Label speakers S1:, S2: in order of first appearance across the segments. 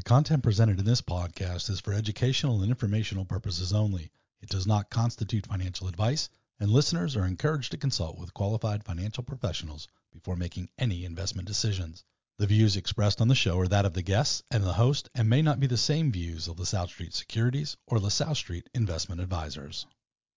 S1: The content presented in this podcast is for educational and informational purposes only. It does not constitute financial advice, and listeners are encouraged to consult with qualified financial professionals before making any investment decisions. The views expressed on the show are that of the guests and the host and may not be the same views of LaSalle Street Securities or LaSalle Street Investment Advisors.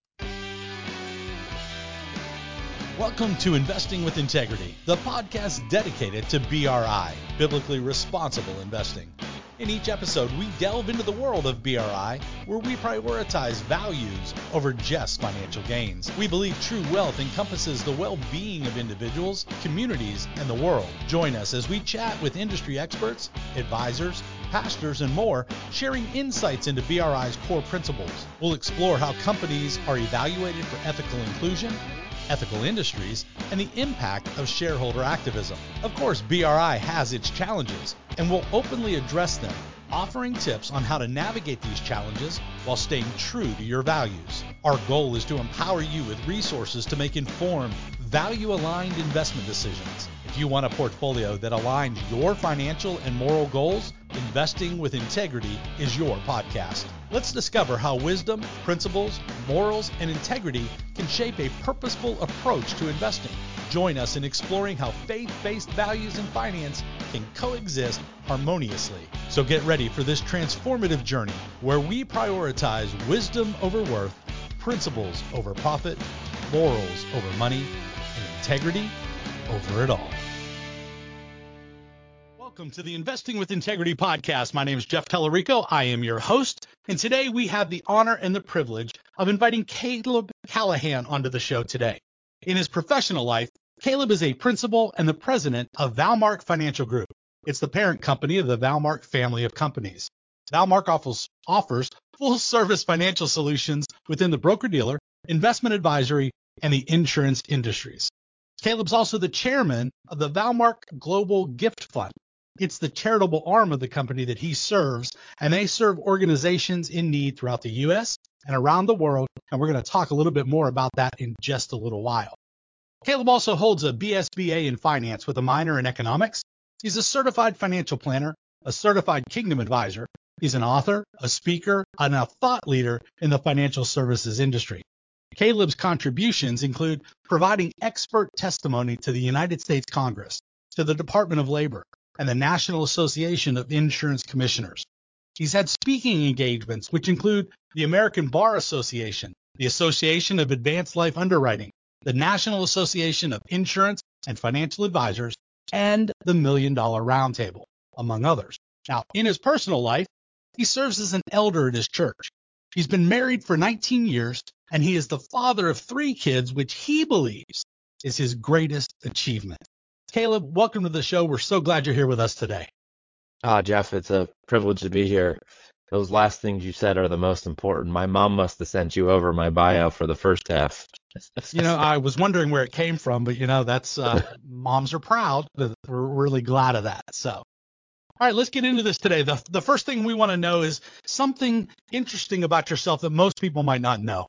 S1: Welcome to Investing with Integrity, the podcast dedicated to BRI, Biblically Responsible Investing. In each episode, we delve into the world of BRI, where we prioritize values over just financial gains. We believe true wealth encompasses the well-being of individuals, communities, and the world. Join us as we chat with industry experts, advisors, pastors, and more, sharing insights into BRI's core principles. We'll explore how companies are evaluated for ethical inclusion, ethical industries, and the impact of shareholder activism. Of course, BRI has its challenges, and we'll openly address them, offering tips on how to navigate these challenges while staying true to your values. Our goal is to empower you with resources to make informed, value-aligned investment decisions. If you want a portfolio that aligns your financial and moral goals, Investing with Integrity is your podcast. Let's discover how wisdom, principles, morals, and integrity can shape a purposeful approach to investing. Join us in exploring how faith-based values and finance can coexist harmoniously. So get ready for this transformative journey where we prioritize wisdom over worth, principles over profit, morals over money, and integrity over it all. Welcome to the Investing with Integrity podcast. My name is Jeff Tellerico. I am your host, and today we have the honor and the privilege of inviting Caleb Callahan onto the show today. In his professional life, Caleb is a principal and the president of Valmark Financial Group. It's the parent company of the Valmark family of companies. Valmark offers full-service financial solutions within the broker-dealer, investment advisory, and the insurance industries. Caleb's also the chairman of the Valmark Global Gift Fund. It's the charitable arm of the company that he serves, and they serve organizations in need throughout the U.S. and around the world, and we're going to talk a little bit more about that in just a little while. Caleb also holds a BSBA in finance with a minor in economics. He's a certified financial planner, a certified Kingdom advisor. He's an author, a speaker, and a thought leader in the financial services industry. Caleb's contributions include providing expert testimony to the United States Congress, to the Department of Labor, and the National Association of Insurance Commissioners. He's had speaking engagements, which include the American Bar Association, the Association of Advanced Life Underwriting, the National Association of Insurance and Financial Advisors, and the $1 Million Roundtable, among others. Now, in his personal life, he serves as an elder at his church. He's been married for 19 years, and he is the father of 3 kids, which he believes is his greatest achievement. Caleb, welcome to the show. We're so glad you're here with us today.
S2: Jeff, it's a privilege to be here. Those last things you said are the most important. My mom must have sent you over my bio for the first half.
S1: I was wondering where it came from, but that's moms are proud. We're really glad of that. So, all right, let's get into this today. The first thing we want to know is something interesting about yourself that most people might not know.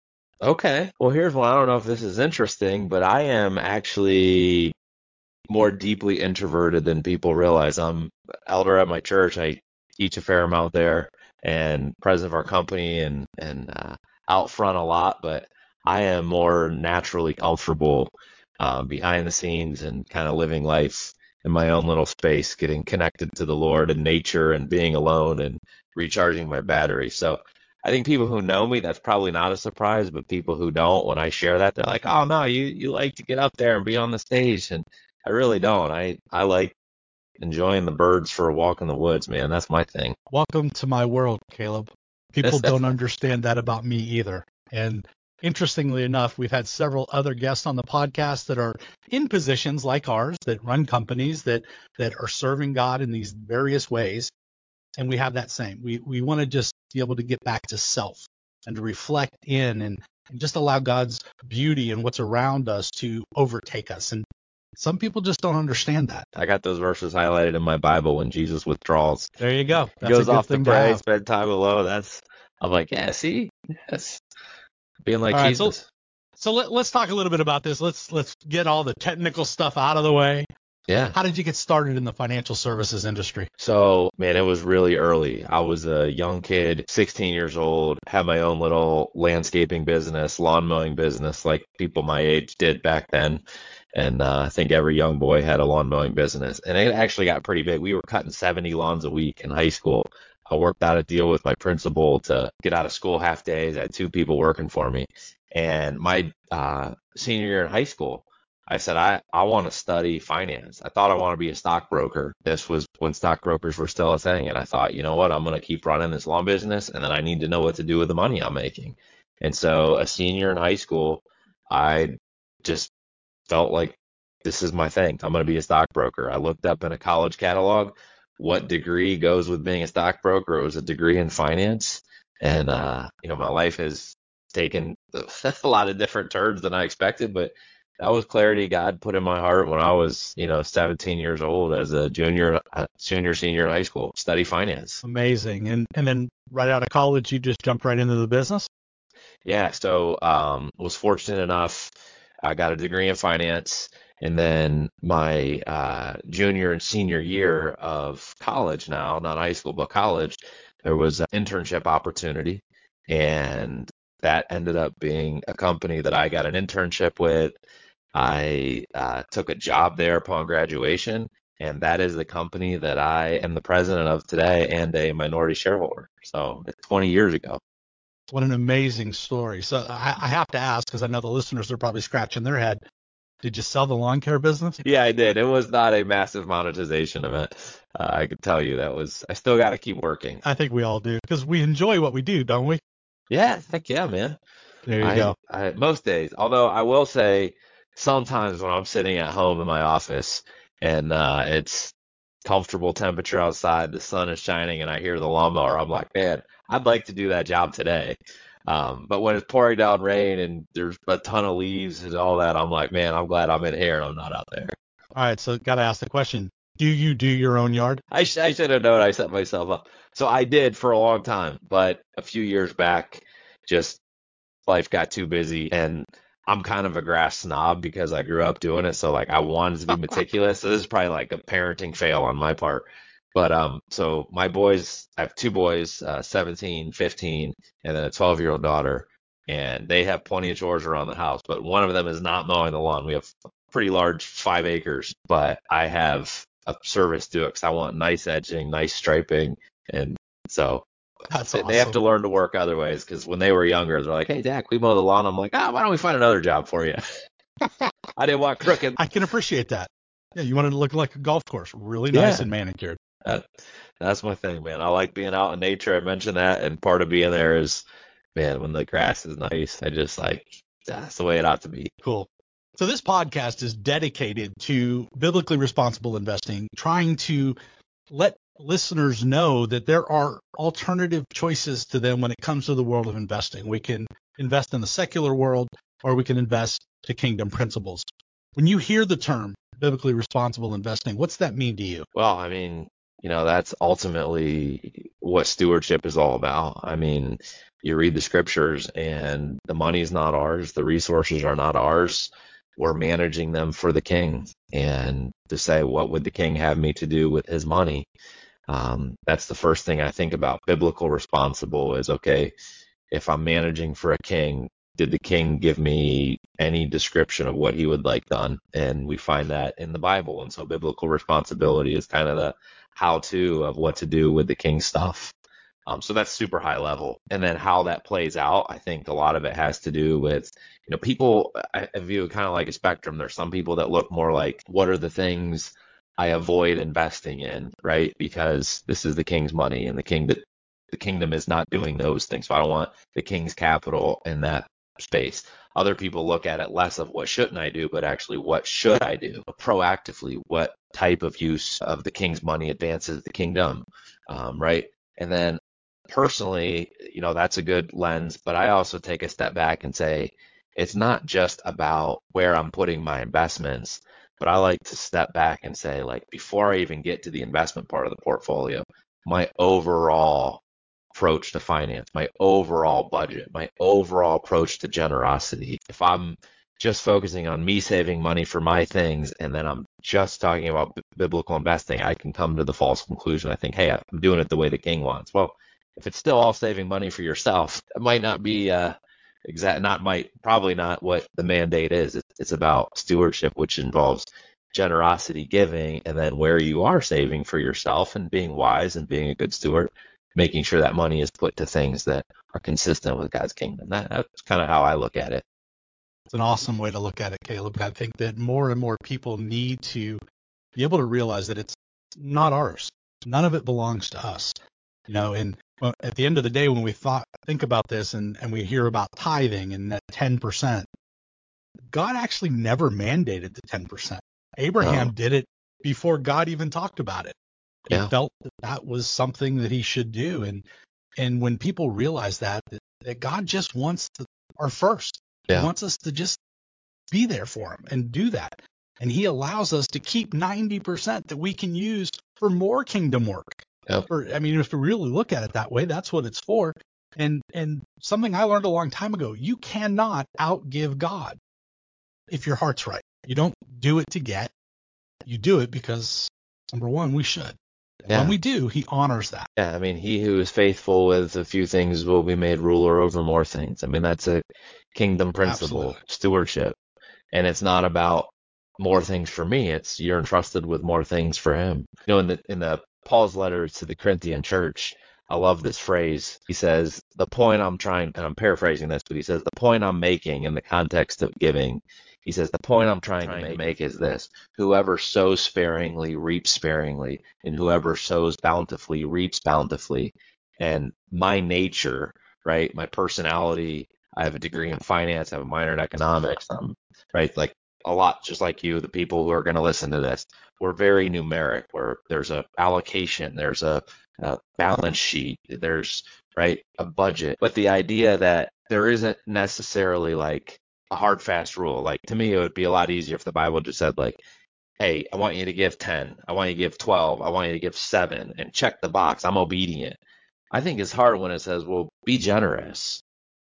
S2: Okay, well, here's one. I don't know if this is interesting, but I am actually more deeply introverted than people realize. I'm elder at my church. I teach a fair amount there and president of our company and out front a lot, but I am more naturally comfortable behind the scenes and kind of living life in my own little space, getting connected to the Lord and nature and being alone and recharging my battery. So I think people who know me, that's probably not a surprise, but people who don't, when I share that, they're like, oh no, you like to get up there and be on the stage. And I really don't. I like enjoying the birds for a walk in the woods, man. That's my thing.
S1: Welcome to my world, Caleb. People don't understand that about me either. And interestingly enough, we've had several other guests on the podcast that are in positions like ours that run companies that are serving God in these various ways. And we have that same. We want to just be able to get back to self and to reflect in and just allow God's beauty and what's around us to overtake us. And some people just don't understand that.
S2: I got those verses highlighted in my Bible when Jesus withdraws.
S1: There you go.
S2: That's goes off to pray, spend time alone. I'm like, yeah, see? Yes. Being like all Jesus.
S1: Right, so let's talk a little bit about this. Let's get all the technical stuff out of the way.
S2: Yeah.
S1: How did you get started in the financial services industry?
S2: So, man, it was really early. I was a young kid, 16 years old, had my own little landscaping business, lawn mowing business, like people my age did back then. And I think every young boy had a lawn mowing business. And it actually got pretty big. We were cutting 70 lawns a week in high school. I worked out a deal with my principal to get out of school half days. I had two people working for me. And my senior year in high school, I said, I want to study finance. I thought I want to be a stockbroker. This was when stockbrokers were still a thing. And I thought, you know what? I'm going to keep running this lawn business, and then I need to know what to do with the money I'm making. And so a senior in high school, I just felt like this is my thing. I'm going to be a stockbroker. I looked up in a college catalog what degree goes with being a stockbroker. It was a degree in finance. And, my life has taken a lot of different turns than I expected, but that was clarity God put in my heart when I was, 17 years old as a senior in high school, study finance.
S1: Amazing. And then right out of college, you just jumped right into the business?
S2: Yeah, so was fortunate enough. I got a degree in finance, and then my junior and senior year of college now, not high school, but college, there was an internship opportunity, and that ended up being a company that I got an internship with. I took a job there upon graduation, and that is the company that I am the president of today and a minority shareholder. So it's 20 years ago.
S1: What an amazing story. So I have to ask, because I know the listeners are probably scratching their head. Did you sell the lawn care business?
S2: Yeah, I did. It was not a massive monetization event. I can tell you I still got to keep working.
S1: I think we all do, because we enjoy what we do, don't we?
S2: Yeah, heck yeah, man.
S1: There you go.
S2: Most days, although I will say sometimes when I'm sitting at home in my office and it's comfortable temperature outside, the sun is shining, and I hear the lawnmower, I'm like, man, I'd like to do that job today. But when it's pouring down rain and there's a ton of leaves and all that, I'm like, man, I'm glad I'm in here and I'm not out there.
S1: All right, so got to ask the question. Do you do your own yard?
S2: I should have known. I set myself up. So I did for a long time, but a few years back, just life got too busy, and I'm kind of a grass snob because I grew up doing it. So like I wanted to be meticulous. So this is probably like a parenting fail on my part. But so my boys, I have two boys, 17, 15, and then a 12-year-old daughter, and they have plenty of chores around the house. But one of them is not mowing the lawn. We have a pretty large 5 acres, but I have a service to it because I want nice edging, nice striping, and so
S1: That's
S2: they have
S1: awesome.
S2: to learn to work other ways because when they were younger, they're like, "Hey, Dad, can we mow the lawn?" I'm like, why don't we find another job for you? I didn't want crooked.
S1: I can appreciate that. Yeah, you want it to look like a golf course, really nice
S2: Yeah,
S1: and manicured.
S2: that, that's my thing, man. I like being out in nature. I mentioned that, and part of being there is, man, when the grass is nice, I just like that's the way it ought to be.
S1: Cool. So this podcast is dedicated to biblically responsible investing, trying to let listeners know that there are alternative choices to them when it comes to the world of investing. We can invest in the secular world, or we can invest to kingdom principles. When you hear the term biblically responsible investing, what's that mean to you?
S2: Well, I mean, that's ultimately what stewardship is all about. I mean, you read the scriptures and the money's not ours, the resources are not ours. We're managing them for the king. And to say, what would the king have me to do with his money? That's the first thing I think about. Biblical responsible is okay, if I'm managing for a king, did the king give me any description of what he would like done? And we find that in the Bible. And so biblical responsibility is kind of the how to of what to do with the king's stuff. So that's super high level. And then how that plays out, I think a lot of it has to do with, people, I view it kind of like a spectrum. There's some people that look more like, what are the things I avoid investing in, right? Because this is the king's money and the kingdom is not doing those things. So I don't want the king's capital in that space. Other people look at it less of what shouldn't I do, but actually what should I do proactively? What type of use of the king's money advances the kingdom, right? And then personally, that's a good lens, but I also take a step back and say it's not just about where I'm putting my investments, but I like to step back and say, like, before I even get to the investment part of the portfolio, my overall approach to finance, my overall budget, my overall approach to generosity. If I'm just focusing on me saving money for my things, and then I'm just talking about biblical investing, I can come to the false conclusion. I think, hey, I'm doing it the way the king wants. Well, if it's still all saving money for yourself, it might not be probably not what the mandate is. It's about stewardship, which involves generosity, giving, and then where you are saving for yourself and being wise and being a good steward, making sure that money is put to things that are consistent with God's kingdom. That's kind of how I look at it.
S1: It's an awesome way to look at it, Caleb. I think that more and more people need to be able to realize that it's not ours. None of it belongs to us. And at the end of the day, when we think about this and we hear about tithing and that 10%, God actually never mandated the 10%. Abraham did it before God even talked about it. He felt that was something that he should do. And when people realize that God just wants our first, he wants us to just be there for him and do that. And he allows us to keep 90% that we can use for more kingdom work. If we really look at it that way, that's what it's for. And something I learned a long time ago, you cannot outgive God if your heart's right. You don't do it to get. You do it because, number one, we should. When we do, he honors that.
S2: Yeah, I mean, he who is faithful with a few things will be made ruler over more things. I mean, that's a kingdom principle, stewardship. And it's not about more things for me. It's you're entrusted with more things for him. In the Paul's letter to the Corinthian church, I love this phrase. He says, the point I'm trying, and I'm paraphrasing this, but he says, the point I'm making in the context of giving, he says, the point I'm trying to make is this: whoever sows sparingly reaps sparingly, and whoever sows bountifully reaps bountifully. And my nature, right, my personality, I have a degree in finance, I have a minor in economics, right, like a lot just like you, the people who are going to listen to this, we're very numeric, where there's a allocation, there's a balance sheet, there's a budget. But the idea that there isn't necessarily like a hard fast rule. Like, to me, it would be a lot easier if the Bible just said, like, hey, I want you to give 10, I want you to give 12, I want you to give 7, and check the box, I'm obedient. I think it's hard when it says, well, be generous.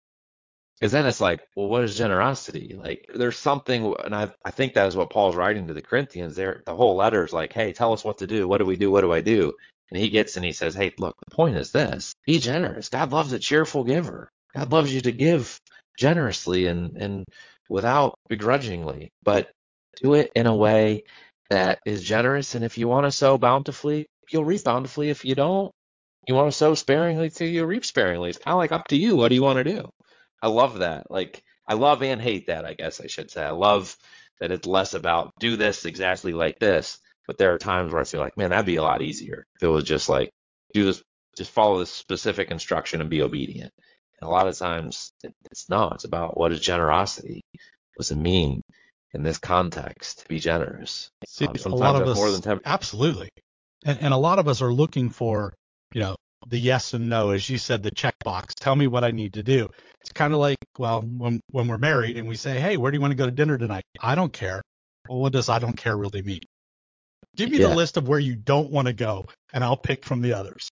S2: Because then it's like, well, what is generosity? Like, there's something, and I think that is what Paul's writing to the Corinthians there. The whole letter is like, hey, tell us what to do. What do we do? What do I do? And he says, hey, look, the point is this: be generous. God loves a cheerful giver. God loves you to give generously and without begrudgingly, but do it in a way that is generous. And if you want to sow bountifully, you'll reap bountifully. If you don't, you want to sow sparingly too, you reap sparingly. It's kind of like up to you. What do you want to do? I love that. Like, I love and hate that, I guess I should say. I love that it's less about do this exactly like this, but there are times where I feel like, man, that'd be a lot easier if it was just like, do this, just follow this specific instruction and be obedient. And a lot of times it's about what is generosity? What does it mean in this context to be generous?
S1: See,
S2: Sometimes
S1: a lot of
S2: that's
S1: us,
S2: more than 10%.
S1: absolutely. And a lot of us are looking for, the yes and no, as you said, the checkbox. Tell me what I need to do. It's kind of like, well, when we're married and we say, hey, where do you want to go to dinner tonight? I don't care. Well, what does I don't care really mean? Give me the list of where you don't want to go, and I'll pick from the others.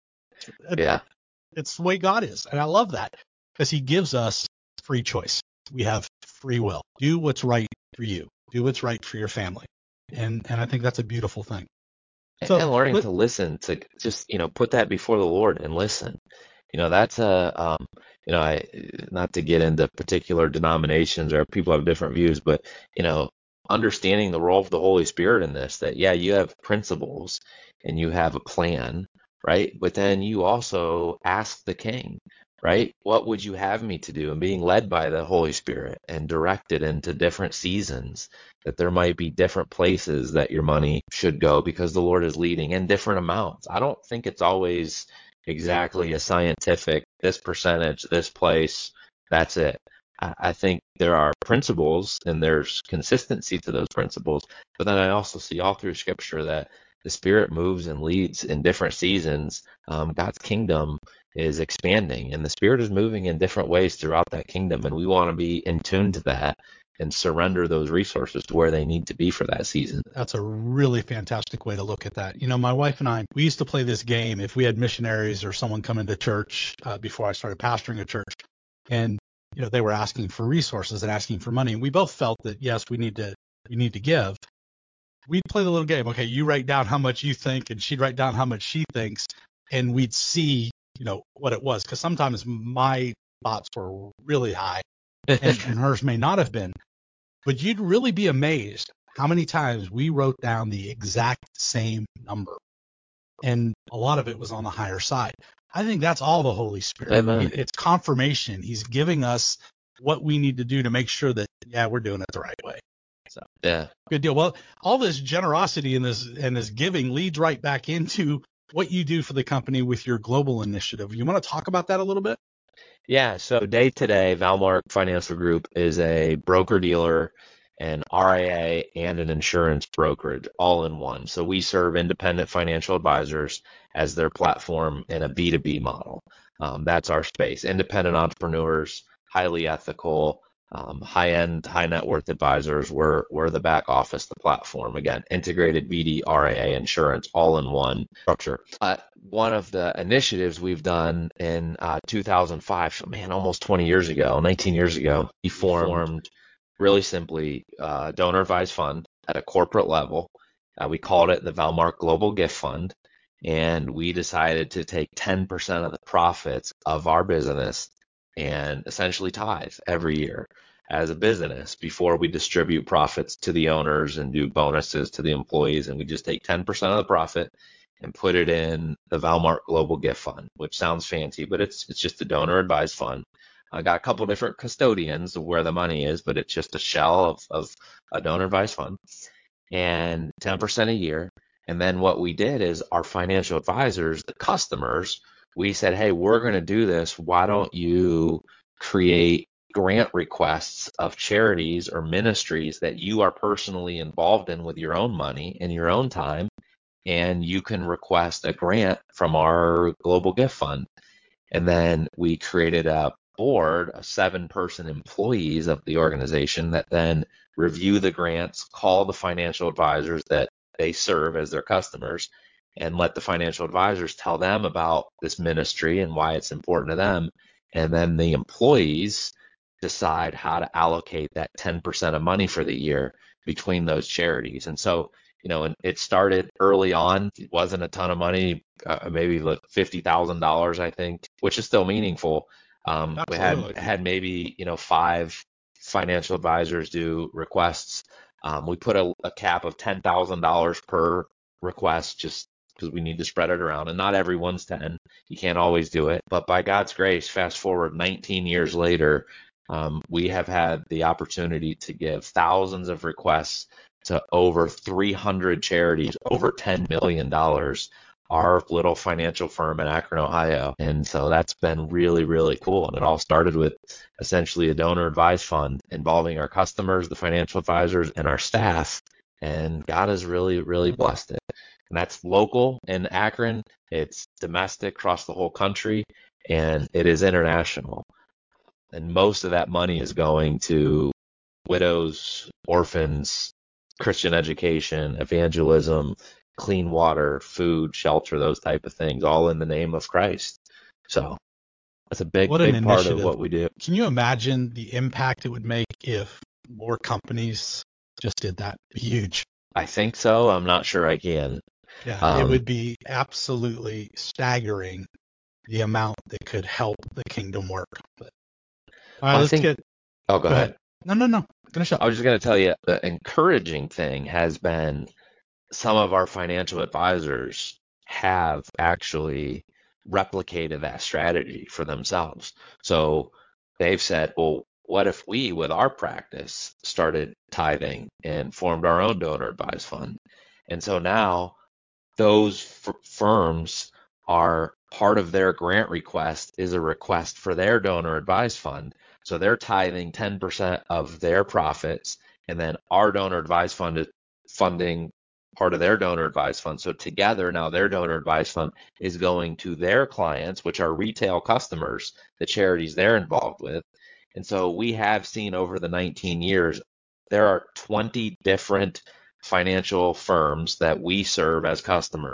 S1: It's the way God is. And I love that because he gives us free choice. We have free will. Do what's right for you. Do what's right for your family. And I think that's a beautiful thing.
S2: And learning to listen, to just, put that before the Lord and listen. That's not to get into particular denominations or people have different views, but, understanding the role of the Holy Spirit in this, that, you have principles and you have a plan, right? But then you also ask the King, right? What would you have me to do? And being led by the Holy Spirit and directed into different seasons, that there might be different places that your money should go because the Lord is leading in different amounts. I don't think it's always exactly a scientific, this percentage, this place, that's it. I think there are principles and there's consistency to those principles, but then I also see all through Scripture that the Spirit moves and leads in different seasons. God's kingdom is expanding and the Spirit is moving in different ways throughout that kingdom, and we want to be in tune to that and surrender those resources to where they need to be for that season.
S1: That's a really fantastic way to look at that. My wife and I, we used to play this game if we had missionaries or someone come into church before I started pastoring a church. And they were asking for resources and asking for money. And we both felt that, yes, we need to give. We'd play the little game. Okay, you write down how much you think, and she'd write down how much she thinks, and we'd see, what it was. Because sometimes my thoughts were really high, and hers may not have been. But you'd really be amazed how many times we wrote down the exact same number. And a lot of it was on the higher side. I think that's all the Holy Spirit.
S2: Amen.
S1: It's confirmation. He's giving us what we need to do to make sure that, we're doing it the right way. So
S2: Yeah.
S1: good deal. Well, all this generosity and this giving leads right back into what you do for the company with your global initiative. You want to talk about that a little bit?
S2: Yeah, so day to day, Valmark Financial Group is a broker dealer, an RIA, and an insurance brokerage all in one. So we serve independent financial advisors as their platform in a B2B model. That's our space. Independent entrepreneurs, highly ethical, high-end, high net worth advisors. We're the back office, the platform. Again, integrated BD, RIA, insurance, all in one structure. One of the initiatives we've done in 2005, so man, almost 20 years ago, 19 years ago, we formed really simply donor advised fund at a corporate level. We called it the Valmark Global Gift Fund. And we decided to take 10% of the profits of our business and essentially tithe every year as a business before we distribute profits to the owners and do bonuses to the employees. And we just take 10% of the profit and put it in the Valmark Global Gift Fund, which sounds fancy, but it's just a donor advised fund. I got a couple different custodians of where the money is, but it's just a shell of a donor advised fund, and 10% a year. And then what we did is our financial advisors, the customers, we said, hey, we're going to do this. Why don't you create grant requests of charities or ministries that you are personally involved in with your own money and your own time, and you can request a grant from our Global Gift Fund. And then we created a board of 7-person employees of the organization that then review the grants, call the financial advisors that they serve as their customers, and let the financial advisors tell them about this ministry and why it's important to them. And then the employees decide how to allocate that 10% of money for the year between those charities. And so, and it started early on. It wasn't a ton of money, maybe like $50,000, I think, which is still meaningful. We had maybe 5 financial advisors do requests. We put a cap of $10,000 per request just because we need to spread it around, and not everyone's 10. You can't always do it, but by God's grace, fast forward 19 years later, we have had the opportunity to give thousands of requests to over 300 charities, over $10 million, our little financial firm in Akron, Ohio. And so that's been really, really cool. And it all started with essentially a donor advised fund involving our customers, the financial advisors, and our staff. And God has really, really blessed it. And that's local in Akron. It's domestic across the whole country, and it is international. And most of that money is going to widows, orphans, Christian education, evangelism, clean water, food, shelter, those type of things, all in the name of Christ. So that's a big part of what we do.
S1: Can you imagine the impact it would make if more companies just did that? Huge.
S2: I think so. I'm not sure I can.
S1: Yeah, it would be absolutely staggering the amount that could help the kingdom work. But, all right,
S2: go ahead.
S1: No. Finish up.
S2: I was just going to tell you, the encouraging thing has been some of our financial advisors have actually replicated that strategy for themselves. So they've said, well, what if we, with our practice, started tithing and formed our own donor advised fund? And so now those firms are part of their grant request is a request for their donor advised fund. So they're tithing 10% of their profits, and then our donor advised fund is funding part of their donor advised fund. So together now their donor advised fund is going to their clients, which are retail customers, the charities they're involved with. And so we have seen over the 19 years, there are 20 different financial firms that we serve as customers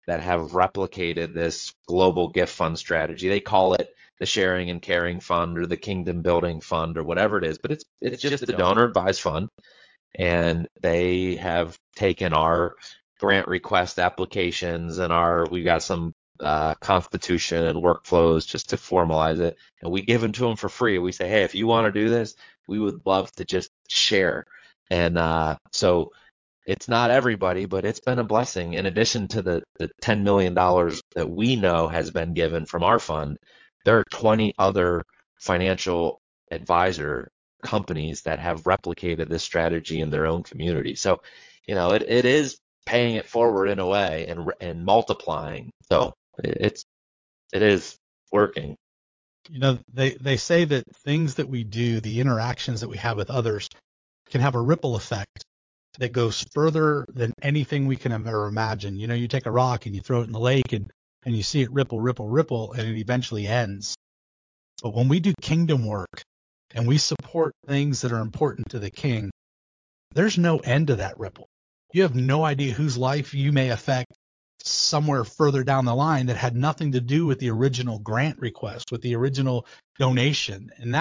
S2: that have replicated this global gift fund strategy. They call it the Sharing and Caring Fund or the Kingdom Building Fund or whatever it is, but it's just a donor advised fund. And they have taken our grant request applications and we got some constitution and workflows just to formalize it, and we give them to them for free. We say, hey, if you want to do this, we would love to just share. And so it's not everybody, but it's been a blessing. In addition to the $10 million that we know has been given from our fund, there are 20 other financial advisor companies that have replicated this strategy in their own community. So, it is paying it forward in a way and multiplying. So it is working.
S1: They say that things that we do, the interactions that we have with others, can have a ripple effect that goes further than anything we can ever imagine. You take a rock and you throw it in the lake and you see it ripple, ripple, ripple, and it eventually ends. But when we do kingdom work and we support things that are important to the king, there's no end to that ripple. You have no idea whose life you may affect somewhere further down the line that had nothing to do with the original grant request, with the original donation. And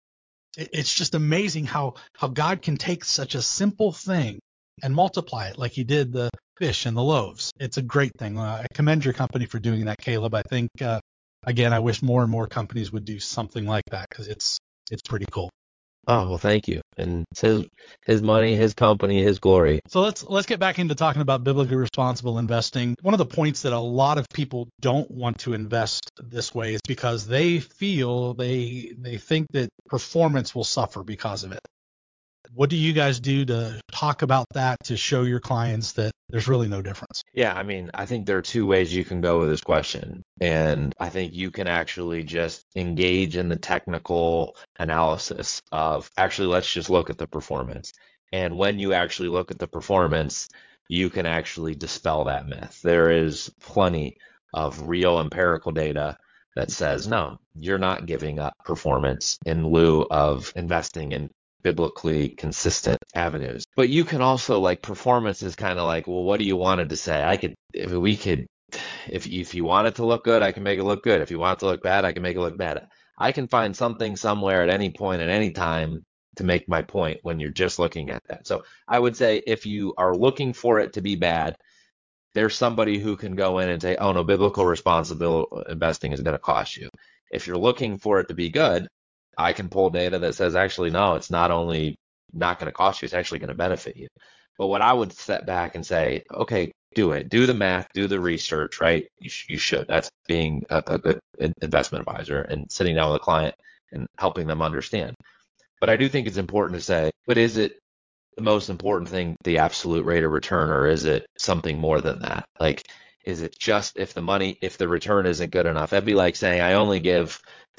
S1: it's just amazing how God can take such a simple thing and multiply it like he did the fish and the loaves. It's a great thing. I commend your company for doing that, Caleb. I think, again, I wish more and more companies would do something like that because it's pretty cool.
S2: Oh, well, thank you. And it's his money, his company, his glory.
S1: So let's get back into talking about biblically responsible investing. One of the points that a lot of people don't want to invest this way is because they feel they think that performance will suffer because of it. What do you guys do to talk about that, to show your clients that there's really no difference?
S2: Yeah, I mean, I think there are two ways you can go with this question. And I think you can actually just engage in the technical analysis of actually, let's just look at the performance. And when you actually look at the performance, you can actually dispel that myth. There is plenty of real empirical data that says, no, you're not giving up performance in lieu of investing in biblically consistent avenues. But you can also, performance is kind of like, well, what do you wanted to say? If you want it to look good, I can make it look good. If you want it to look bad, I can make it look bad. I can find something somewhere at any point at any time to make my point when you're just looking at that. So I would say if you are looking for it to be bad, there's somebody who can go in and say, oh no, biblical responsible investing is going to cost you. If you're looking for it to be good, I can pull data that says, actually, no, it's not only not going to cost you, it's actually going to benefit you. But what I would step back and say, okay, do it. Do the math, do the research, right? You should. That's being a good investment advisor and sitting down with a client and helping them understand. But I do think it's important to say, but is it the most important thing, the absolute rate of return, or is it something more than that? Is it just if the return isn't good enough? That'd be like saying I only give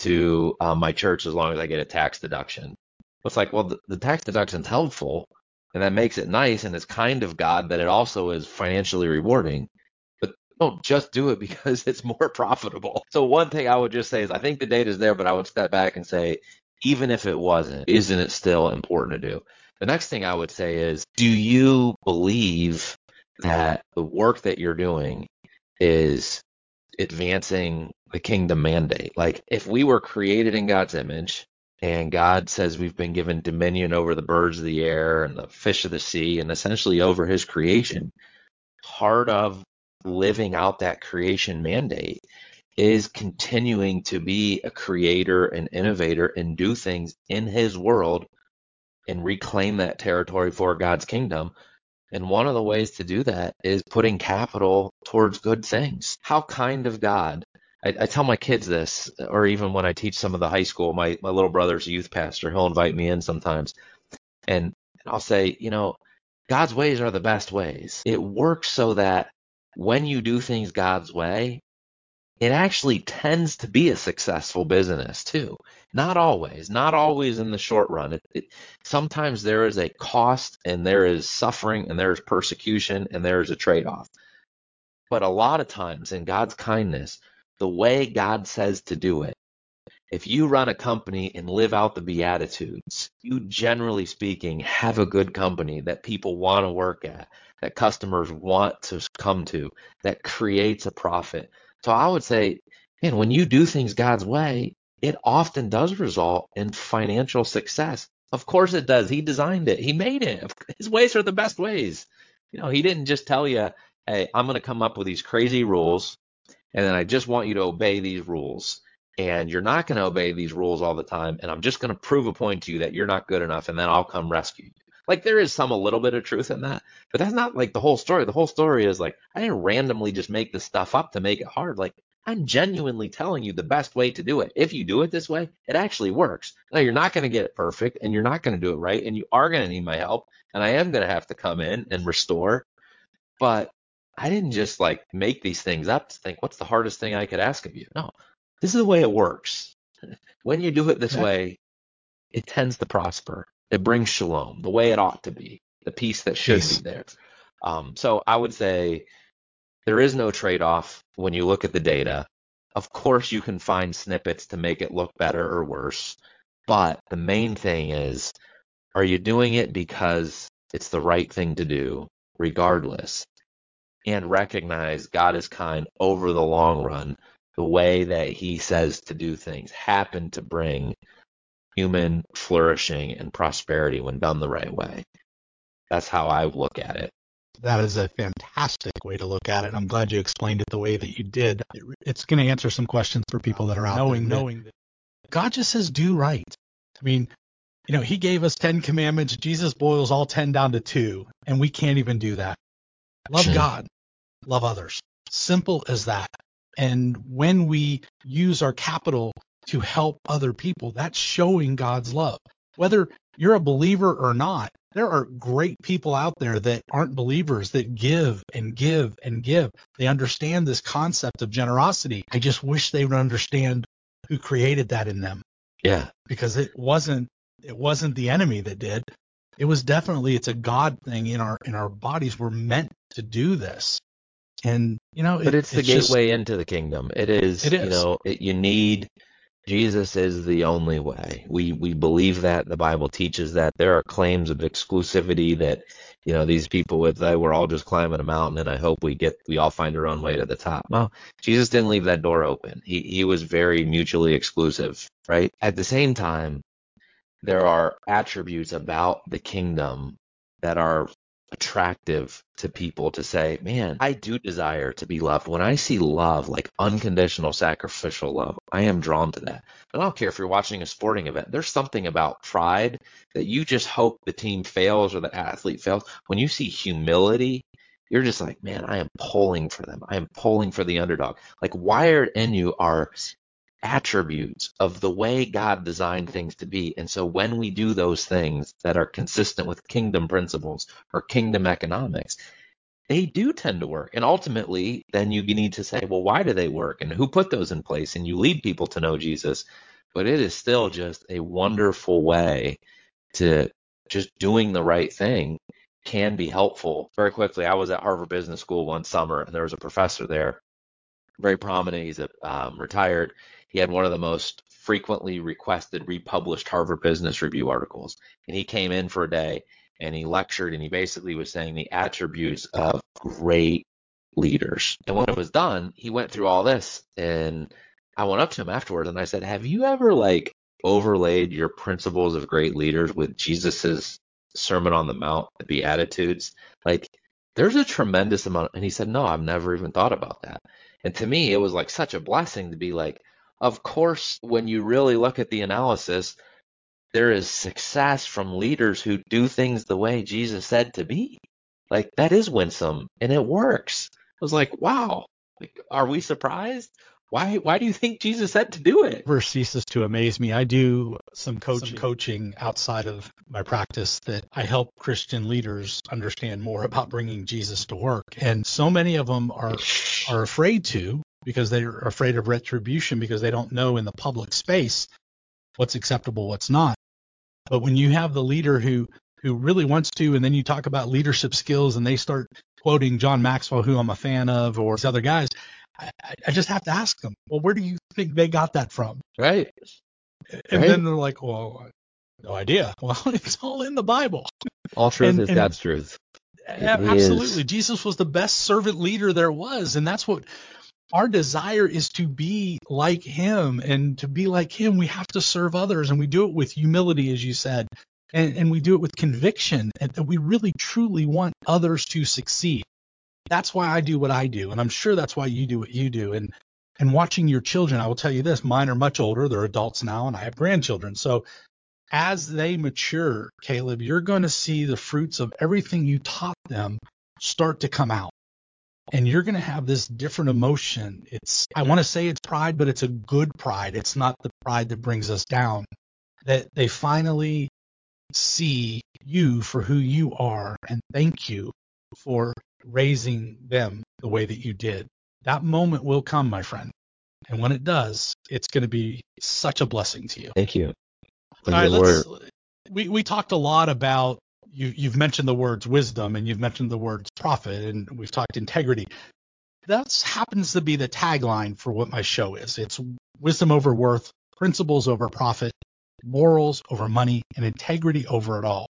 S2: to my church as long as I get a tax deduction. It's like, well, the tax deduction's helpful, and that makes it nice, and it's kind of God that it also is financially rewarding. But don't just do it because it's more profitable. So one thing I would just say is I think the data's there, but I would step back and say, even if it wasn't, isn't it still important to do? The next thing I would say is, do you believe that the work that you're doing is advancing the kingdom mandate? Like, if we were created in God's image and God says we've been given dominion over the birds of the air and the fish of the sea and essentially over his creation, part of living out that creation mandate is continuing to be a creator and innovator and do things in his world and reclaim that territory for God's kingdom. And one of the ways to do that is putting capital towards good things. How kind of God. I tell my kids this, or even when I teach some of the high school, my little brother's a youth pastor. He'll invite me in sometimes. And I'll say, God's ways are the best ways. It works so that when you do things God's way, it actually tends to be a successful business too. Not always in the short run. Sometimes there is a cost and there is suffering and there is persecution and there is a trade-off. But a lot of times in God's kindness, the way God says to do it if you run a company and live out the Beatitudes, you generally speaking have a good company that people want to work at, that customers want to come to, that creates a profit. So I would say, man, when you do things God's way, it often does result in financial success. Of course it does. He designed it. He made it. His ways are the best ways. He didn't just tell you, hey, I'm going to come up with these crazy rules, and then I just want you to obey these rules. And you're not going to obey these rules all the time. And I'm just going to prove a point to you that you're not good enough, and then I'll come rescue you. Like, there is a little bit of truth in that, but that's not like the whole story. The whole story is like, I didn't randomly just make this stuff up to make it hard. Like, I'm genuinely telling you the best way to do it. If you do it this way, it actually works. Now, you're not going to get it perfect, and you're not going to do it right, and you are going to need my help, and I am going to have to come in and restore. But I didn't just like make these things up to think, what's the hardest thing I could ask of you? No, this is the way it works. When you do it this way, it tends to prosper. It brings shalom, the way it ought to be, the peace that should be there. So I would say there is no trade-off when you look at the data. Of course, you can find snippets to make it look better or worse, but the main thing is, are you doing it because it's the right thing to do, regardless? And recognize God is kind over the long run. The way that he says to do things happen to bring human flourishing and prosperity when done the right way. That's how I look at it.
S1: That is a fantastic way to look at it. I'm glad you explained it the way that you did. It's going to answer some questions for people that are out there knowing that God just says do right. I mean, he gave us 10 commandments. Jesus boils all 10 down to 2, and we can't even do that. Love God, love others. Simple as that. And when we use our capital to help other people, that's showing God's love. Whether you're a believer or not, there are great people out there that aren't believers that give and give and give. They understand this concept of generosity. I just wish they would understand who created that in them.
S2: Yeah.
S1: Because it wasn't the enemy that did. It was definitely, it's a God thing in our bodies. We're meant to do this. And,
S2: but it's the gateway into the kingdom. It is. You need, Jesus is the only way. We believe that. The Bible teaches that. There are claims of exclusivity that, these people would say, we're all just climbing a mountain, and I hope we all find our own way to the top. Well, Jesus didn't leave that door open. He was very mutually exclusive, right? At the same time, there are attributes about the kingdom that are attractive to people to say, man, I do desire to be loved. When I see love, like unconditional sacrificial love, I am drawn to that. I don't care if you're watching a sporting event. There's something about pride that you just hope the team fails or the athlete fails. When you see humility, you're just like, man, I am pulling for them. I am pulling for the underdog. Like, wired in you are attributes of the way God designed things to be. And so when we do those things that are consistent with kingdom principles or kingdom economics, they do tend to work. And ultimately, then you need to say, well, why do they work and who put those in place? And you lead people to know Jesus. But it is still just a wonderful way to just doing the right thing can be helpful. Very quickly, I was at Harvard Business School one summer, and there was a professor there, very prominent. He's retired. He had one of the most frequently requested republished Harvard Business Review articles. And he came in for a day and he lectured, and he basically was saying the attributes of great leaders. And when it was done, he went through all this, and I went up to him afterwards and I said, have you ever overlaid your principles of great leaders with Jesus's Sermon on the Mount, the Beatitudes? There's a tremendous amount. And he said, no, I've never even thought about that. And to me, it was like such a blessing to be like, of course, when you really look at the analysis, there is success from leaders who do things the way Jesus said to be. That is winsome, and it works. I was like, wow, are we surprised? Why do you think Jesus said to do it?
S1: Never ceases to amaze me. I do some coaching outside of my practice that I help Christian leaders understand more about bringing Jesus to work. And so many of them are afraid to, because they're afraid of retribution, because they don't know in the public space what's acceptable, what's not. But when you have the leader who really wants to, and then you talk about leadership skills and they start quoting John Maxwell, who I'm a fan of, or these other guys, I just have to ask them, well, where do you think they got that from?
S2: Right.
S1: And
S2: right?
S1: then they're like, well, no idea. Well, it's all in the Bible.
S2: All truth
S1: And
S2: is God's truth. He is.
S1: absolutely, Jesus was the best servant leader there was, and that's what our desire is, to be like him. And to be like him, we have to serve others, and we do it with humility, as you said, and we do it with conviction, and that we really truly want others to succeed. That's why I do what I do, and I'm sure that's why you do what you do. And watching your children, I will tell you this: mine are much older; they're adults now, and I have grandchildren. So as they mature, Caleb, you're going to see the fruits of everything you taught them start to come out. And you're going to have this different emotion. I want to say it's pride, but it's a good pride. It's not the pride that brings us down. That they finally see you for who you are and thank you for raising them the way that you did. That moment will come, my friend. And when it does, it's going to be such a blessing to you.
S2: Thank you.
S1: All
S2: A
S1: right,
S2: good word.
S1: we talked a lot about, you've mentioned the words wisdom, and you've mentioned the words profit, and we've talked integrity. That happens to be the tagline for what my show is. It's wisdom over worth, principles over profit, morals over money, and integrity over it all.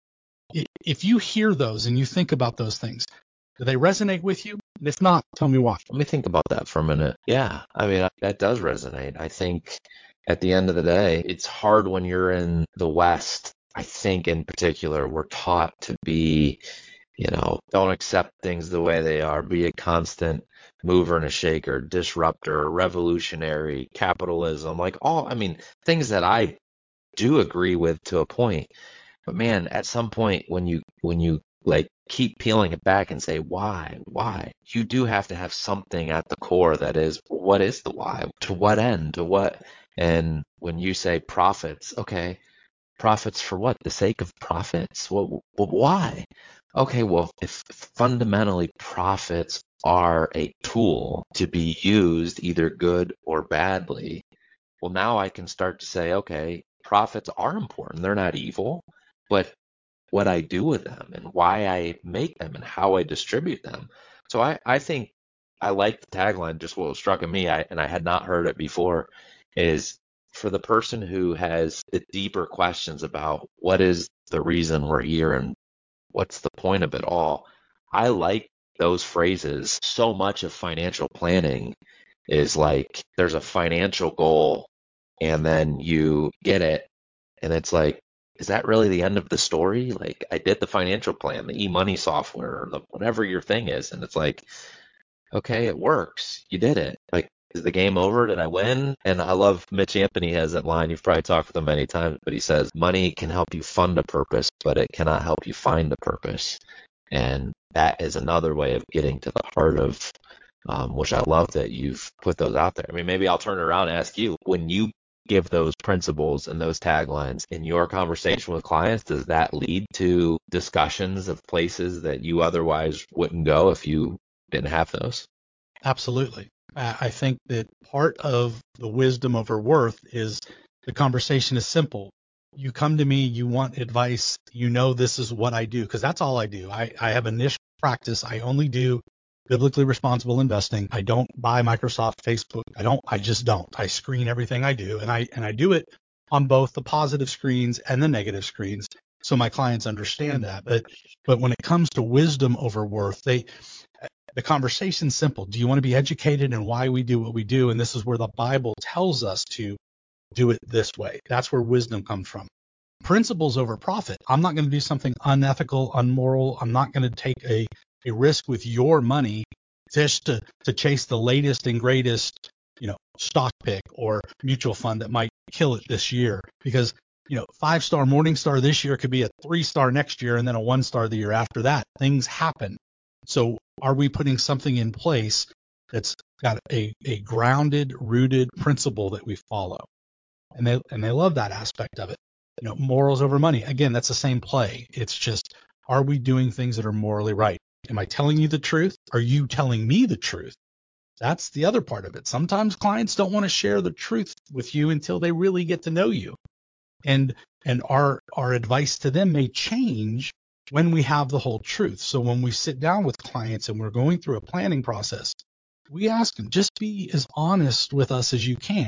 S1: If you hear those and you think about those things, do they resonate with you? And if not, tell me why.
S2: Let me think about that for a minute. Yeah, I mean, that does resonate. I think at the end of the day, it's hard when you're in the West. I think in particular, we're taught to be, don't accept things the way they are, be a constant mover and a shaker, disruptor, revolutionary, capitalism, I mean, things that I do agree with to a point. But man, at some point when you like keep peeling it back and say why, you do have to have something at the core that is, what is the why? To what end? To what? And when you say profits, okay, profits for what? The sake of profits? Well, why? Okay, well, if fundamentally profits are a tool to be used either good or badly, well, now I can start to say, okay, profits are important. They're not evil, but what I do with them and why I make them and how I distribute them. So I think I like the tagline, just what was struck at me, and I had not heard it before, is for the person who has the deeper questions about what is the reason we're here and what's the point of it all. I like those phrases. So much of financial planning is like there's a financial goal and then you get it and it's like, is that really the end of the story? Like, I did the financial plan, the e-money software, or whatever your thing is, and it's like, okay, it works. You did it. Like, is the game over? Did I win? And I love Mitch Anthony has that line. You've probably talked with him many times, but he says, money can help you fund a purpose, but it cannot help you find a purpose. And that is another way of getting to the heart of, which I love that you've put those out there. I mean, maybe I'll turn it around and ask you, when you give those principles and those taglines in your conversation with clients, does that lead to discussions of places that you otherwise wouldn't go if you didn't have those?
S1: Absolutely. I think that part of the wisdom over worth is the conversation is simple. You come to me, you want advice, this is what I do, because that's all I do. I have a niche practice. I only do biblically responsible investing. I don't buy Microsoft, Facebook. I just don't. I screen everything I do, and I do it on both the positive screens and the negative screens, so my clients understand that. But when it comes to wisdom over worth, the conversation's simple. Do you want to be educated in why we do what we do? And this is where the Bible tells us to do it this way. That's where wisdom comes from. Principles over profit. I'm not going to do something unethical, unmoral. I'm not going to take a risk with your money just to chase the latest and greatest, stock pick or mutual fund that might kill it this year. Because, 5-star Morningstar this year could be a 3-star next year and then a 1-star the year after that. Things happen. So are we putting something in place that's got a grounded, rooted principle that we follow? And they love that aspect of it. Morals over money. Again, that's the same play. It's just, are we doing things that are morally right? Am I telling you the truth? Are you telling me the truth? That's the other part of it. Sometimes clients don't want to share the truth with you until they really get to know you. And our advice to them may change when we have the whole truth. So when we sit down with clients and we're going through a planning process, we ask them, just be as honest with us as you can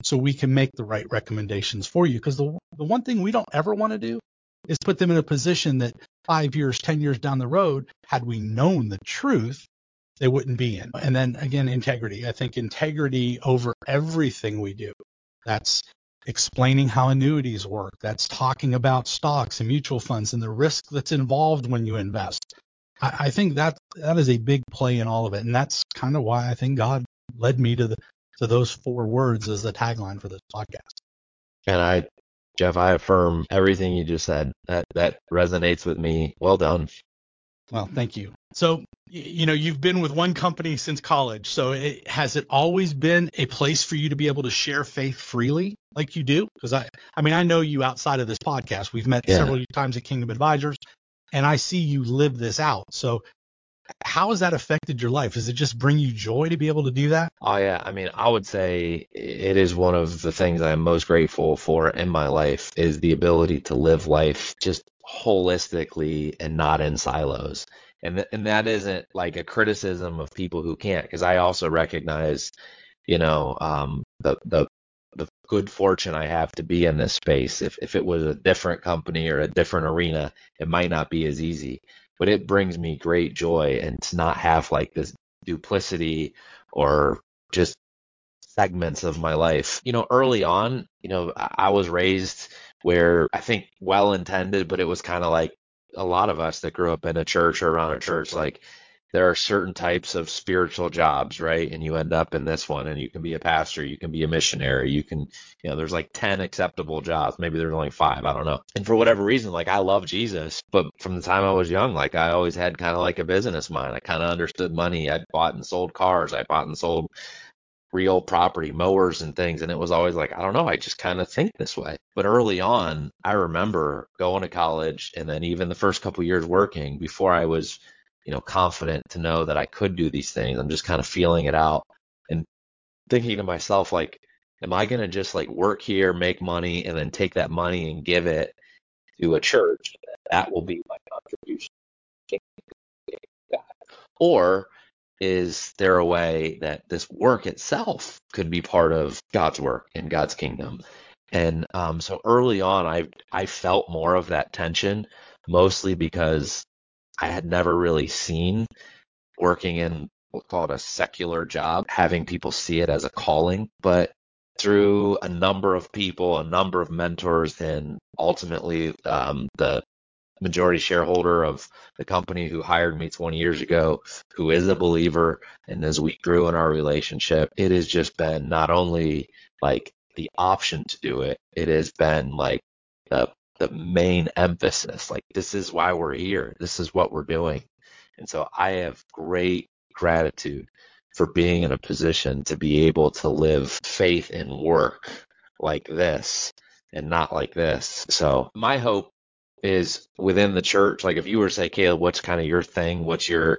S1: so we can make the right recommendations for you. Because the one thing we don't ever want to do is put them in a position that 5 years, 10 years down the road, had we known the truth, they wouldn't be in. And then again, integrity. I think integrity over everything we do. That's explaining how annuities work. That's talking about stocks and mutual funds and the risk that's involved when you invest. I think that is a big play in all of it. And that's kind of why I think God led me to those 4 words as the tagline for this podcast.
S2: And Jeff, I affirm everything you just said. That resonates with me. Well done.
S1: Well, thank you. So, you've been with one company since college. So has it always been a place for you to be able to share faith freely like you do? Because I know you outside of this podcast. We've met several times at Kingdom Advisors, and I see you live this out. So how has that affected your life? Does it just bring you joy to be able to do that?
S2: Oh, yeah. I mean, I would say it is one of the things I'm most grateful for in my life is the ability to live life just holistically and not in silos. And that isn't like a criticism of people who can't, because I also recognize, the good fortune I have to be in this space. If it was a different company or a different arena, it might not be as easy. But it brings me great joy and to not have like this duplicity or just segments of my life. Early on, I was raised where I think well intended, but it was kind of like a lot of us that grew up in a church or around a church, like there are certain types of spiritual jobs, right? And you end up in this one, and you can be a pastor, you can be a missionary, you can, there's like 10 acceptable jobs. Maybe there's only 5, I don't know. And for whatever reason, like I love Jesus, but from the time I was young, like I always had kind of like a business mind. I kind of understood money. I bought and sold cars. I bought and sold real property, mowers and things. And it was always like, I don't know, I just kind of think this way. But early on, I remember going to college and then even the first couple of years working before I was, confident to know that I could do these things. I'm just kind of feeling it out and thinking to myself, like, am I going to just like work here, make money, and then take that money and give it to a church? That will be my contribution. Or is there a way that this work itself could be part of God's work in God's kingdom? And so early on, I felt more of that tension, mostly because I had never really seen working in we'll call it a secular job, having people see it as a calling. But through a number of people, a number of mentors, and ultimately the majority shareholder of the company who hired me 20 years ago, who is a believer. And as we grew in our relationship, it has just been not only like the option to do it, it has been like the main emphasis. Like, this is why we're here. This is what we're doing. And so I have great gratitude for being in a position to be able to live faith in work like this and not like this. So my hope is within the church. Like if you were to say, Caleb, what's kind of your thing? What's your,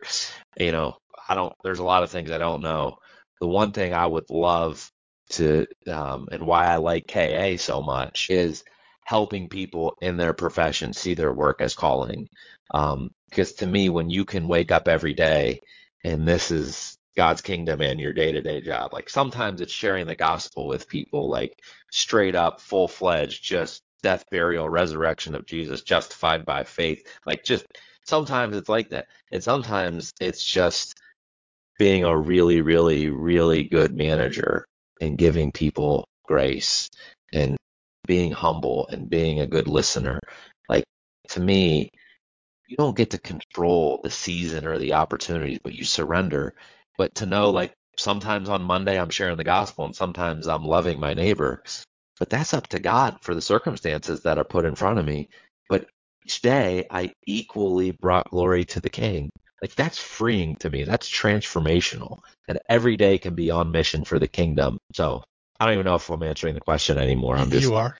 S2: there's a lot of things I don't know. The one thing I would love to, and why I like KA so much is helping people in their profession see their work as calling. Because to me, when you can wake up every day and this is God's kingdom and your day-to-day job, like sometimes it's sharing the gospel with people, like straight up, full-fledged, just death, burial, resurrection of Jesus, justified by faith. Like just sometimes it's like that. And sometimes it's just being a really, really, really good manager and giving people grace and being humble and being a good listener. Like to me, you don't get to control the season or the opportunities, but you surrender. But to know, like, sometimes on Monday I'm sharing the gospel and sometimes I'm loving my neighbor, but that's up to God for the circumstances that are put in front of me. But each day I equally brought glory to the King. Like, that's freeing to me. That's transformational. And every day can be on mission for the kingdom. So I don't even know if I'm answering the question anymore. I'm just.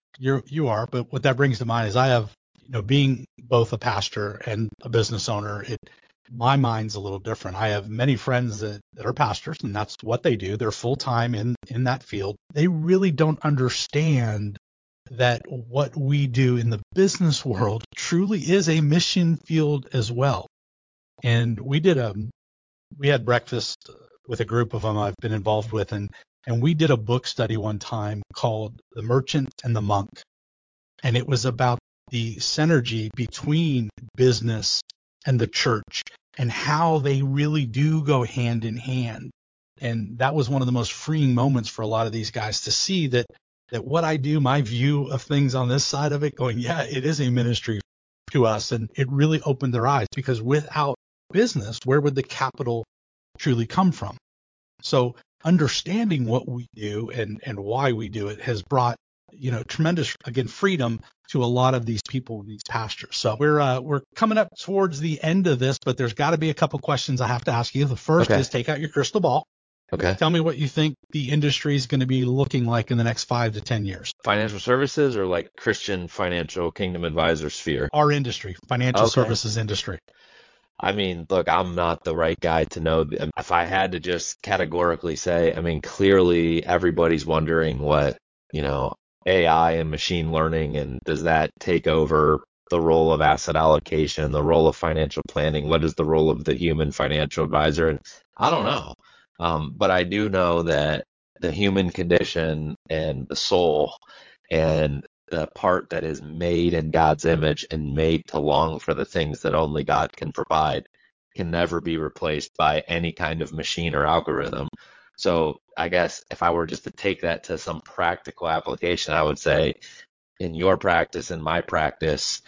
S1: You are. But what that brings to mind is I have, being both a pastor and a business owner, my mind's a little different. I have many friends that are pastors, and that's what they do. They're full time in that field. They really don't understand that what we do in the business world truly is a mission field as well. And we had breakfast with a group of them I've been involved with, and And we did a book study one time called The Merchant and the Monk. And it was about the synergy between business and the church and how they really do go hand in hand. And that was one of the most freeing moments for a lot of these guys to see that what I do, my view of things on this side of it, going, yeah, it is a ministry to us. And it really opened their eyes, because without business, where would the capital truly come from? So understanding what we do and why we do it has brought, tremendous, again, freedom to a lot of these people in these pastures. So we're coming up towards the end of this, but there's got to be a couple questions I have to ask you. The first is, take out your crystal ball.
S2: Okay.
S1: Tell me what you think the industry is going to be looking like in the next 5 to 10 years.
S2: Financial services, or like Christian financial kingdom advisor sphere?
S1: Our industry, financial services industry.
S2: I mean, look, I'm not the right guy to know. If I had to just categorically say, I mean, clearly everybody's wondering what, AI and machine learning, and does that take over the role of asset allocation, the role of financial planning? What is the role of the human financial advisor? And I don't know. But I do know that the human condition and the soul and the part that is made in God's image and made to long for the things that only God can provide can never be replaced by any kind of machine or algorithm. So I guess if I were just to take that to some practical application, I would say, in your practice, in my practice,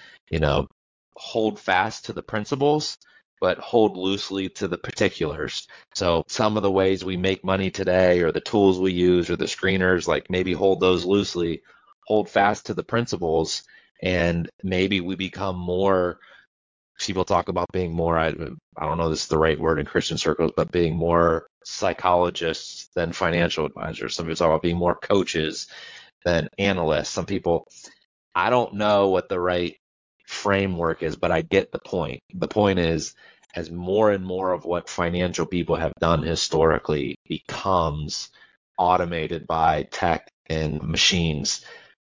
S2: hold fast to the principles, but hold loosely to the particulars. So some of the ways we make money today, or the tools we use, or the screeners, like, maybe hold those loosely, hold fast to the principles, and maybe we become more. People talk about being more, I don't know if this is the right word in Christian circles, but being more psychologists than financial advisors. Some people talk about being more coaches than analysts. Some people, I don't know what the right framework is, but I get the point. The point is, as more and more of what financial people have done historically becomes automated by tech and machines,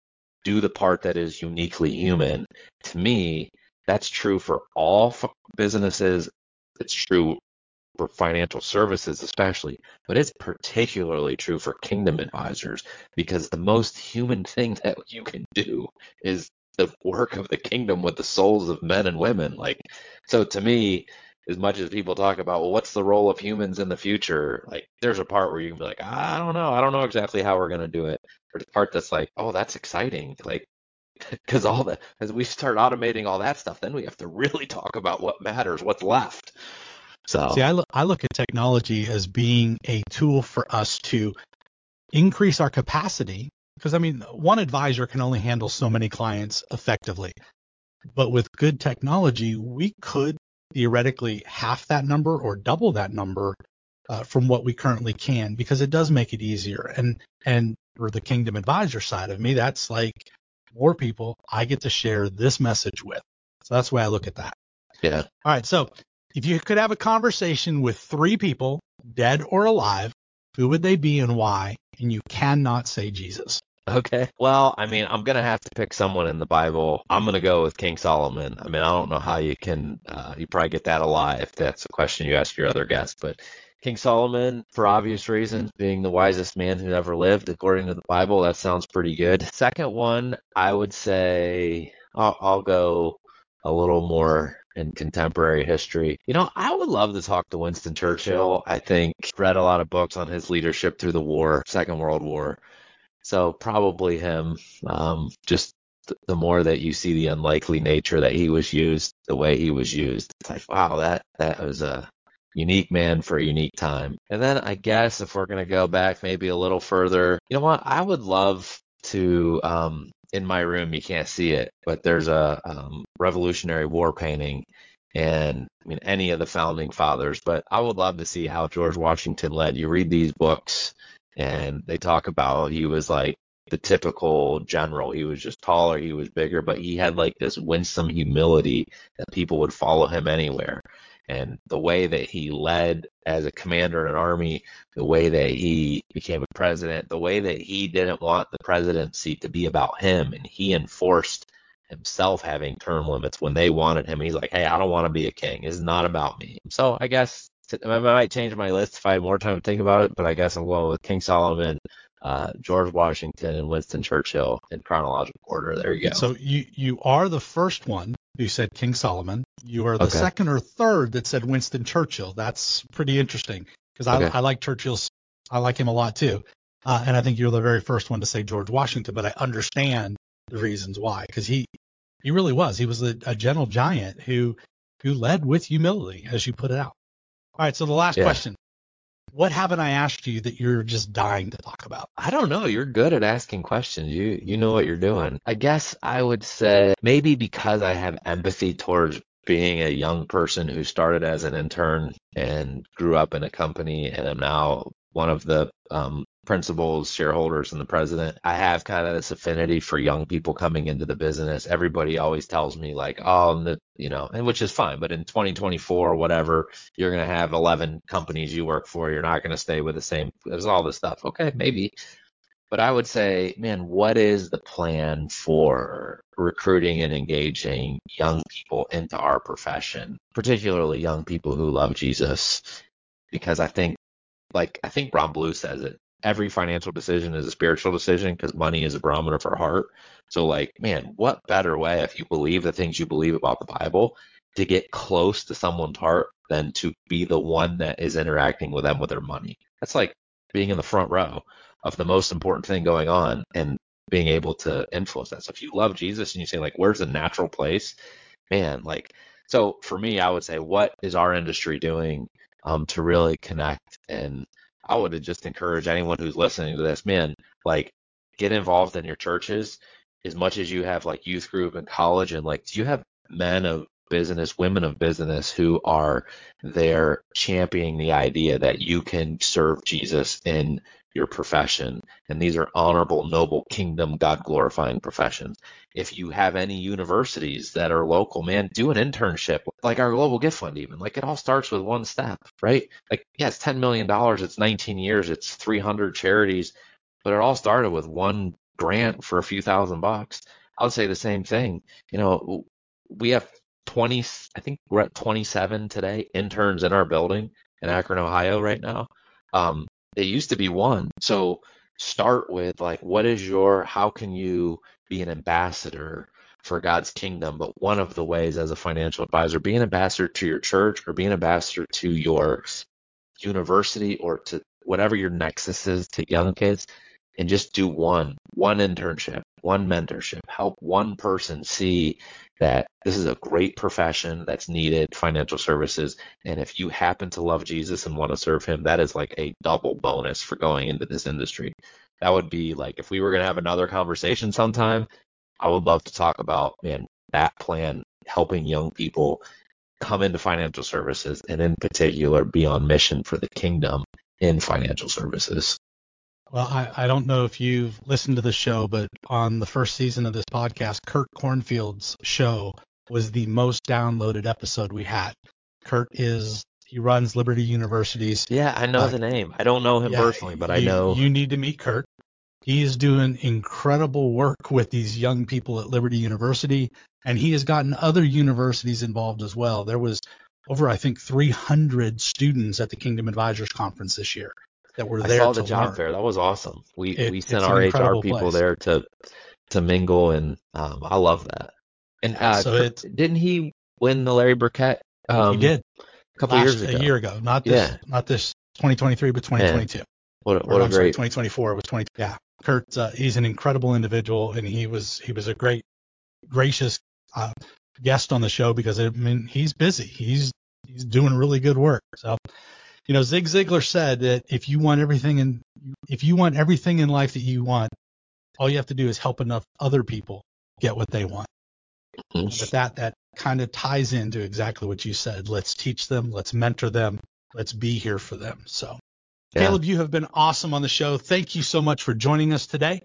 S2: do the part that is uniquely human. To me, that's true for all businesses. It's true for financial services especially, but it's particularly true for kingdom advisors, because the most human thing that you can do is the work of the kingdom with the souls of men and women. Like, so to me, as much as people talk about, well, what's the role of humans in the future? Like, there's a part where you can be like, I don't know. I don't know exactly how we're going to do it. There's a part that's like, oh, that's exciting. Like, because as we start automating all that stuff, then we have to really talk about what matters, what's left. So,
S1: see, I look at technology as being a tool for us to increase our capacity, because, I mean, one advisor can only handle so many clients effectively. But with good technology, we could theoretically half that number or double that number from what we currently can, because it does make it easier. And for the Kingdom Advisor side of me, that's like more people I get to share this message with. So that's the way I look at that.
S2: yeah.
S1: All right. So if you could have a conversation with 3 people, dead or alive, who would they be and why? And you cannot say Jesus.
S2: Okay. Well, I mean, I'm going to have to pick someone in the Bible. I'm going to go with King Solomon. I mean, I don't know how you can, you probably get that a lot if that's a question you ask your other guests, but King Solomon, for obvious reasons, being the wisest man who ever lived, according to the Bible, that sounds pretty good. Second one, I would say, I'll go a little more in contemporary history. I would love to talk to Winston Churchill. I think read a lot of books on his leadership through the war, Second World War. So probably him. Just the more that you see the unlikely nature that he was used, the way he was used, it's like, wow, that was a unique man for a unique time. And then I guess if we're gonna go back maybe a little further, you know what? I would love to. In my room, you can't see it, but there's a Revolutionary War painting. And I mean, any of the founding fathers, but I would love to see how George Washington led. You read these books, and they talk about he was like the typical general. He was just taller, he was bigger, but he had like this winsome humility that people would follow him anywhere. And the way that he led as a commander in an army, the way that he became a president, the way that he didn't want the presidency to be about him, and he enforced himself having term limits when they wanted him. He's like, hey, I don't want to be a king. It's not about me. So I guess I might change my list if I had more time to think about it, but I guess I'm going with King Solomon, George Washington, and Winston Churchill in chronological order. There you go.
S1: So you are the first one who said King Solomon. You are the
S2: Okay.
S1: second or third that said Winston Churchill. That's pretty interesting because
S2: Okay.
S1: I like Churchill's. I like him a lot too. And I think you're the very first one to say George Washington, but I understand the reasons why, because he really was. He was a gentle giant who led with humility, as you put it out. All right. So the last
S2: Yeah.
S1: question. What haven't I asked you that you're just dying to talk about?
S2: I don't know. You're good at asking questions. You know what you're doing. I guess I would say maybe because I have empathy towards being a young person who started as an intern and grew up in a company and am now one of the principals, shareholders, and the president. I have kind of this affinity for young people coming into the business. Everybody always tells me like, oh, and which is fine. But in 2024 or whatever, you're going to have 11 companies you work for. You're not going to stay with the same. There's all this stuff. Okay, maybe. But I would say, man, what is the plan for recruiting and engaging young people into our profession, particularly young people who love Jesus? Because I think Ron Blue says it. Every financial decision is a spiritual decision because money is a barometer of our heart. So, like, man, what better way if you believe the things you believe about the Bible to get close to someone's heart than to be the one that is interacting with them with their money? That's like being in the front row of the most important thing going on and being able to influence that. So if you love Jesus and you say, like, where's the natural place? Man, like, so for me, I would say, what is our industry doing to really connect? And I would just encourage anyone who's listening to this, man, like, get involved in your churches as much as you have like youth group and college, and like, do you have men of business, women of business who are there championing the idea that you can serve Jesus in your profession? And these are honorable, noble, kingdom, God glorifying professions. If you have any universities that are local, man, do an internship, like our Global Gift Fund even. Like, it all starts with one step, right? Like, yeah, it's $10 million, it's 19 years, it's 300 charities, but it all started with one grant for a few $1,000s. I would say the same thing. We have 20, I think we're at 27 today, interns in our building in Akron, Ohio right now. It used to be one. So start with like, how can you be an ambassador for God's kingdom? But one of the ways as a financial advisor, be an ambassador to your church or be an ambassador to your university or to whatever your nexus is to young kids, and just do one internship, one mentorship, help one person see that this is a great profession that's needed, financial services. And if you happen to love Jesus and want to serve him, that is like a double bonus for going into this industry. That would be like, if we were going to have another conversation sometime, I would love to talk about, man, that plan, helping young people come into financial services and in particular be on mission for the kingdom in financial services.
S1: Well, I don't know if you've listened to the show, but on the first season of this podcast, Kurt Cornfield's show was the most downloaded episode we had. He runs Liberty Universities.
S2: Yeah, I know the name. I don't know him personally, but I know.
S1: You need to meet Kurt. He is doing incredible work with these young people at Liberty University, and he has gotten other universities involved as well. There was over, I think, 300 students at the Kingdom Advisors Conference this year that were there.
S2: I saw the
S1: to
S2: job
S1: learn.
S2: fair. That was awesome. We sent
S1: an
S2: our HR
S1: incredible
S2: people
S1: place.
S2: there to mingle, and I love that. And didn't he win the Larry Burkett?
S1: He did
S2: a couple years ago.
S1: A year ago, not this 2023, but 2022.
S2: Man, what a great
S1: 2024 was 20. Yeah, Kurt, he's an incredible individual, and he was a great, gracious guest on the show because I mean he's busy. He's doing really good work. So, Zig Ziglar said that if you want everything in life that you want, all you have to do is help enough other people get what they want. But that kind of ties into exactly what you said. Let's teach them. Let's mentor them. Let's be here for them. So, Caleb, you have been awesome on the show. Thank you so much for joining us today.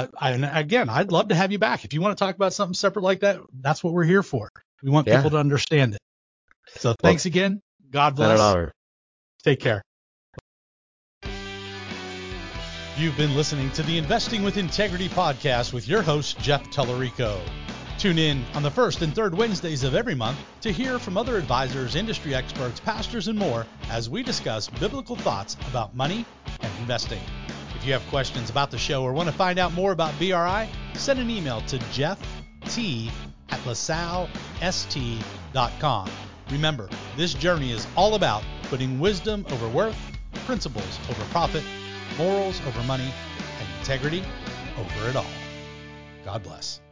S1: I'd love to have you back. If you want to talk about something separate like that, that's what we're here for. We want people to understand it. So thanks again. God bless. Take care. You've been listening to the Investing with Integrity podcast with your host, Jeff Tellerico. Tune in on the first and third Wednesdays of every month to hear from other advisors, industry experts, pastors, and more as we discuss biblical thoughts about money and investing. If you have questions about the show or want to find out more about BRI, send an email to jeff.lasalleST.com. Remember, this journey is all about putting wisdom over worth, principles over profit, morals over money, and integrity over it all. God bless.